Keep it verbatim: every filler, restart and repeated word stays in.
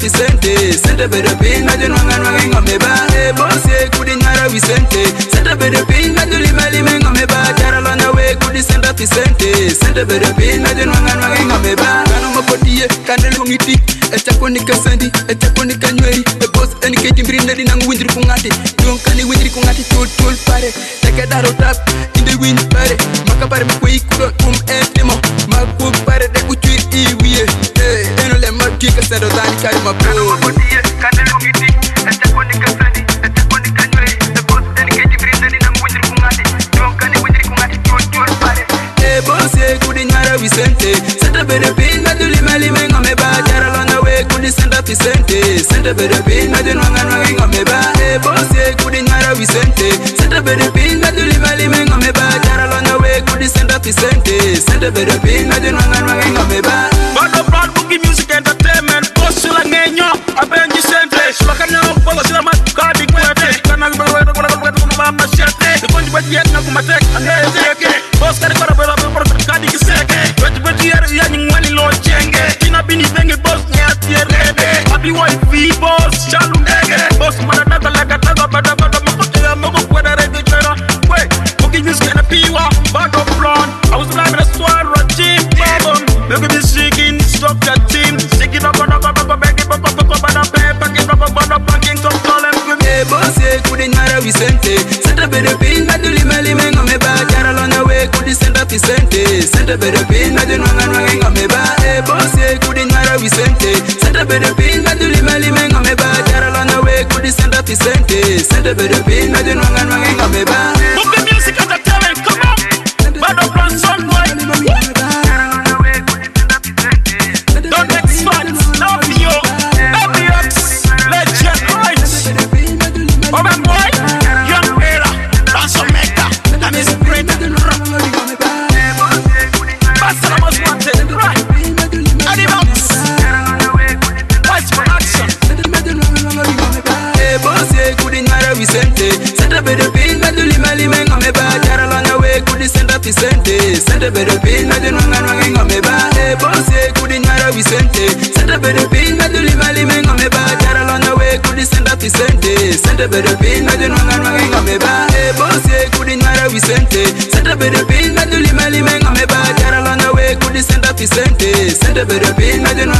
Vicente, Santa Bedapin, I don't know on me ba, eh, Bosse, couldn't have Vicente, Santa Bedapin, I don't live on me ba, Carolina way, could send up Vicente, Santa Bedapin, I don't know on me ba, Canomopodia, Candle Committee, a Chaconica Sandy, a Chaconica Nui, the boss indicating Brindle in Winter Kungati, don't can you Winter Kungati to Tool Pare, take a daro tap in the wind pare, Macapare Mui, Kum and Timo, Maku Pare, the Uchi, we, eh, and let my kick a set of that kind of pro. Vicente, Santa Bedapin, I do live on me ba, Carolina way, could send up Vicente, Santa Bedapin, I don't know on me ba, eh, Bosse, couldn't have Vicente, Santa Bedapin, I do live on me ba, Carolina way, could send up Vicente, Santa Bedapin, I don't know on me ba. But the broad boogie music entertainment, Bosse la Neno, a Benji Sente, Slakano, Bosse la Cardi Quete, Canal Machete, the country but yet no Kumatek, and there's Boss got a couple of Cardi Seke. Young money Lord Chenge, Tina Bini Bengi boss, Yati Rebe, Happy Wife V boss, Shalom Dege, boss, Manaka like a Taga, but I'm a Momo, whether I get better. Wait, cooking this kind of Piwa, Bottle Blonde. I was driving a swallow, a cheap problem. Look at this shaking, stop that team, shaking up on a back, back, back, back, back, back, up on a banking, some column. Hey, boss, couldn't have Vicente, Santa Bedapin, I do live on me back, Carolina way, could send up Vicente, Santa Bedapin, I don't know on me ba, eh, Bosse, couldn't have Vicente, Santa Bedapin, I do live on me ba, Carolina way, could send up Vicente, Santa Bedapin, I don't know on me ba. Book the music at the time, come on, but the front son, boy. Don't expect, love you, every ex, legend, right? Oh, my boy, young era, that's a mecca, that is great. Master, I must want it, right? Animals, what's for action? Hey, Bosse, couldn't have Vicente, Santa Bedapin, I do live on me ba, Carolina way, could send up Vicente, Santa Bedapin, I don't know on me ba, hey, Bosse, couldn't have Vicente, Santa Bedapin, I do live on me ba, Carolina way, could send up Vicente, Santa Bedapin, I don't know on me ba, hey, Bosse, couldn't have Vicente, Santa Bedapin, I do live on me ba, Carolina way, could send up Vicente, Santa Bedapin, I don't know